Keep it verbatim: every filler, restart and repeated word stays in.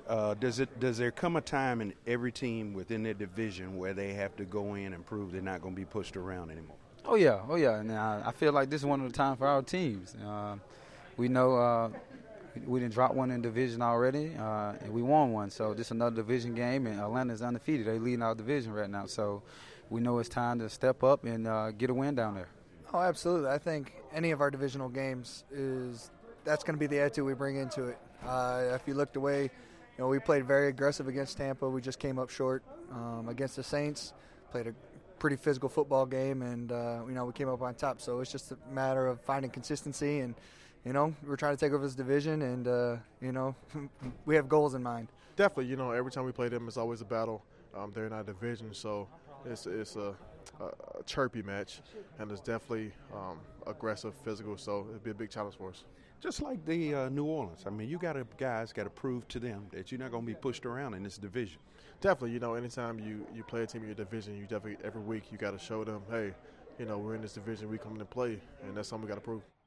Uh, does it does there come a time in every team within their division where they have to go in and prove they're not going to be pushed around anymore? Oh yeah, oh yeah. And uh, I feel like this is one of the times for our teams. Uh, we know uh, we didn't drop one in division already, uh, and we won one. So this is another division game, and Atlanta's undefeated. They leading our division right now. So we know it's time to step up and uh, get a win down there. Oh, absolutely. I think any of our divisional games is that's going to be the attitude we bring into it. Uh, if you looked away, you know, we played very aggressive against Tampa. We just came up short um, against the Saints. Played a pretty physical football game, and uh, you know, we came up on top. So it's just a matter of finding consistency, and you know, we're trying to take over this division, and uh, you know, we have goals in mind. Definitely, you know, every time we play them, it's always a battle. Um, they're in our division, so it's it's a, a, a chirpy match, and it's definitely um, aggressive, physical. So it'll be a big challenge for us. Just like the uh, New Orleans. I mean, you got to guys got to prove to them that you're not going to be pushed around in this division. Definitely, you know, anytime you, you play a team in your division, you definitely every week you got to show them, hey, you know, we're in this division, we come to play, and that's something we got to prove.